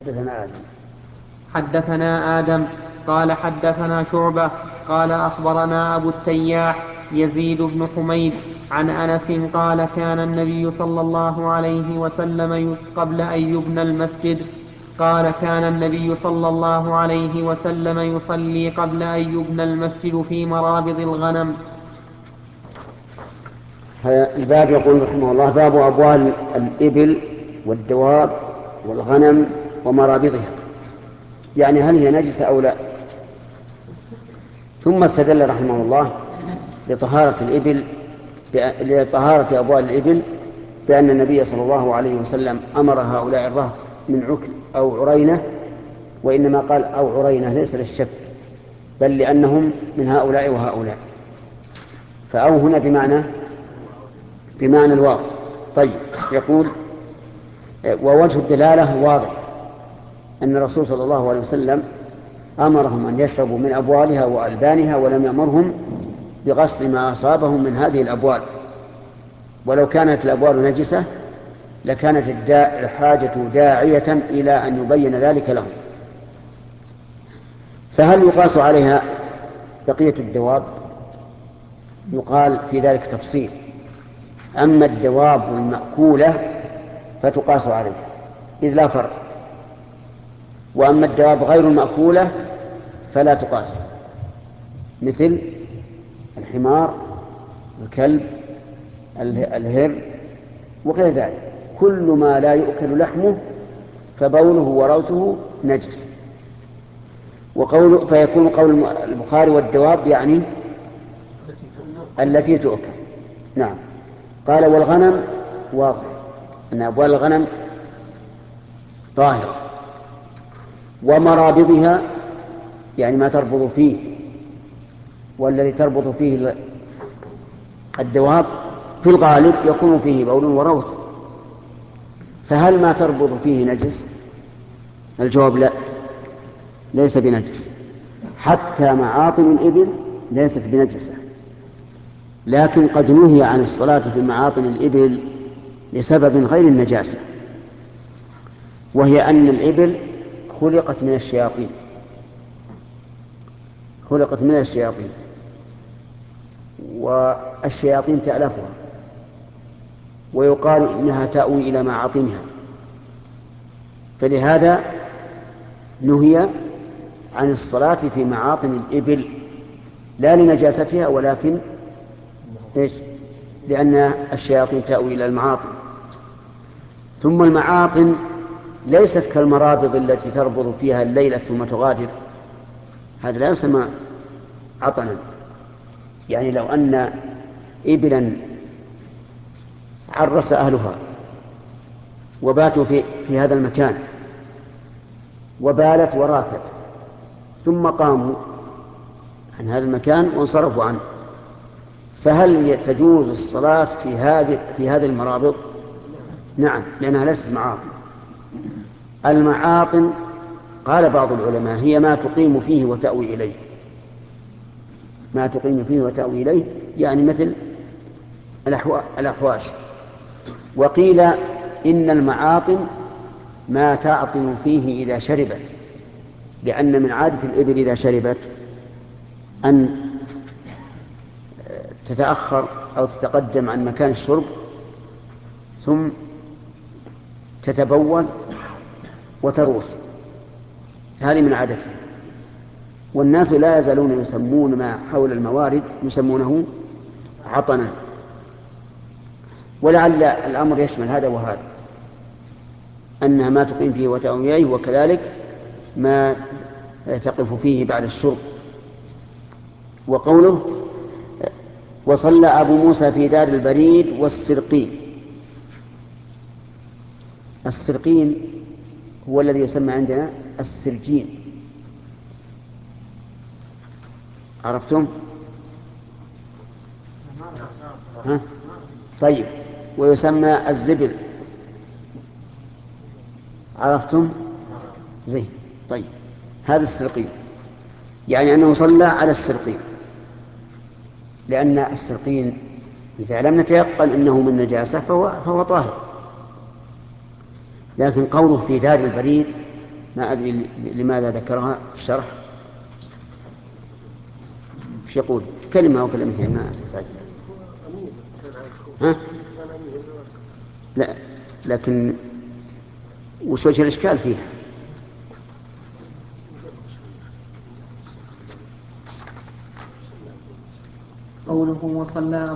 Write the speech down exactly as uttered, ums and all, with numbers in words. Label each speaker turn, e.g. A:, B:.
A: حدثنا آدم
B: حدثنا آدم قال حدثنا شعبة قال أخبرنا أبو التياح يزيد بن حميد عن أنس قال كان النبي صلى الله عليه وسلم قبل أن يبنى المسجد قال كان النبي صلى الله عليه وسلم يصلي قبل أن يبنى المسجد في مرابض الغنم.
A: هذا الباب يقول رحمه الله: باب أبوال الإبل والدواب والغنم ومرابضها، يعني هل هي نجسة أو لا. ثم استدل رحمه الله لطهارة الإبل لطهارة أبوال الإبل بأن النبي صلى الله عليه وسلم أمر هؤلاء الرهط من عكل أو عرينة، وإنما قال أو عرينة ليس للشك، بل لأنهم من هؤلاء وهؤلاء، فأو هنا بمعنى بمعنى الواو. طيب، يقول: ووجه الدلالة واضح، أن الرسول صلى الله عليه وسلم أمرهم أن يشربوا من أبوالها وألبانها، ولم يأمرهم بغسل ما أصابهم من هذه الأبوال. ولو كانت الأبوال نجسة لكانت الحاجة داعية إلى أن يبين ذلك لهم. فهل يقاس عليها بقية الدواب؟ يقال في ذلك تفصيل. أما الدواب المأكولة فتقاس عليها إذ لا فرق، وأما الدواب غير المأكولة فلا تقاس، مثل الحمار، الكلب، الهر وغير ذلك. كل ما لا يؤكل لحمه فبوله وروثه نجس. وقول فيكون قول البخاري والدواب يعني التي تؤكل. نعم. قال: والغنم واضح أن أبوال الغنم طاهرة، ومرابضها يعني ما تربض فيه، والذي تربط فيه الدواب في الغالب يكون فيه بول وروث، فهل ما تربط فيه نجس؟ الجواب: لا، ليس بنجس. حتى معاطن الإبل ليست بنجسة، لكن قد نهي عن الصلاة في معاطن الإبل لسبب غير النجاسة، وهي أن الإبل خلقت من الشياطين خلقت من الشياطين والشياطين تألفها، ويقال إنها تأوي إلى معاطنها، فلهذا نهي عن الصلاة في معاطن الإبل، لا لنجاستها ولكن إيش؟ لأن الشياطين تأوي إلى المعاطن. ثم المعاطن ليست كالمرابض التي تربض فيها الليلة ثم تغادر، هذا لا يسمى عطنا. يعني لو أن إبلا عرس أهلها وباتوا في, في هذا المكان وبالت وراثت، ثم قاموا عن هذا المكان وانصرفوا عنه، فهل تجوز الصلاة في هذه في هذه المرابض؟ نعم، لأنها ليست معاطن. المعاطن قال بعض العلماء هي ما تقيم فيه وتأوي إليه، ما تقيم فيه وتأوي إليه، يعني مثل الأحواش. وقيل إن المعاطن ما تعطن فيه إذا شربت، لأن من عادة الإبل إذا شربت أن تتأخر أو تتقدم عن مكان الشرب ثم تتبول وتروس، هذه من عادتها. والناس لا يزالون يسمون ما حول الموارد يسمونه عطنا، ولعل الأمر يشمل هذا وهذا، أنها ما تقيم فيه وتأوي إليه، وكذلك ما تقف فيه بعد الشرب. وقوله: وصلى أبو موسى في دار البريد والسرقين. السرقين هو الذي يسمى عندنا السرجين، عرفتم؟ ها؟ طيب، ويسمى الزبل، عرفتم؟ زين. طيب، هذا السرقين يعني أنه صلى على السرقين، لأن السرقين إذا لم نتيقن أنه من نجاسة فهو, فهو طاهر. لكن قوله في دار البريد ما أدري لماذا ذكرها في الشرح. وش يقول؟ كلمة أو كلمتين ما تحتاج. ها؟ لا، لكن وش وجه الإشكال فيها؟
B: قوله وصلى